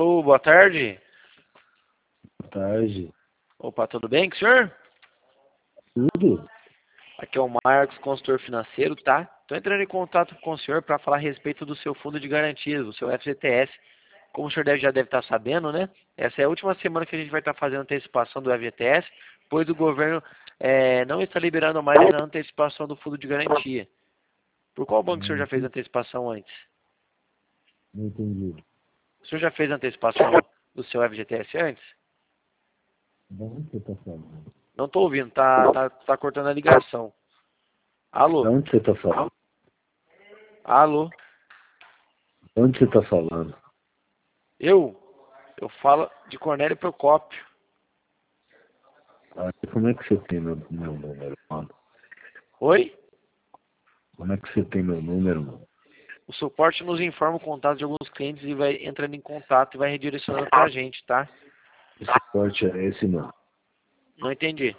Alô, boa tarde. Boa tarde. Opa, tudo bem com o senhor? Tudo? Aqui é o Marcos, consultor financeiro, tá? Estou entrando em contato com o senhor para falar a respeito do seu fundo de garantias, do seu FGTS. Como o senhor já deve estar sabendo, né? Essa é a última semana que a gente vai estar fazendo antecipação do FGTS, pois o governo não está liberando mais a antecipação do fundo de garantia. Por qual banco o senhor já fez antecipação antes? Não entendi. O senhor já fez antecipação do seu FGTS antes? De onde você está falando? Não estou ouvindo, tá cortando a ligação. Alô? De onde você está falando? Alô? De onde você está falando? Eu falo de Cornélio Procópio. Ah, como é que você tem meu número, mano? Oi? Como é que você tem meu número, mano? O suporte nos informa o contato de alguns clientes e vai entrando em contato e vai redirecionando pra gente, tá? Que suporte é esse, mano? Não entendi.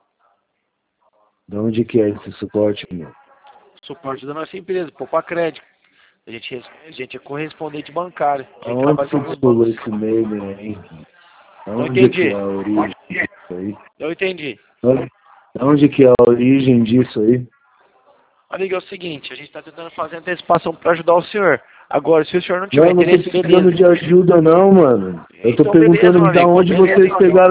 De onde que é esse suporte, mano? Suporte da nossa empresa, Poupa Crédito. A gente é correspondente bancário. A gente Aonde trabalha com você alguns pulou bancos. esse e-mail aí? Não Aonde que entendi. é a origem disso aí? Não entendi. Aonde que é a origem disso aí? Amigo, é o seguinte, a gente está tentando fazer antecipação para ajudar o senhor. Agora, se o senhor não tiver Não tô interesse, precisando beleza. de ajuda não, mano. Eu tô Então, beleza, perguntando meu de amigo. onde Beleza. vocês pegaram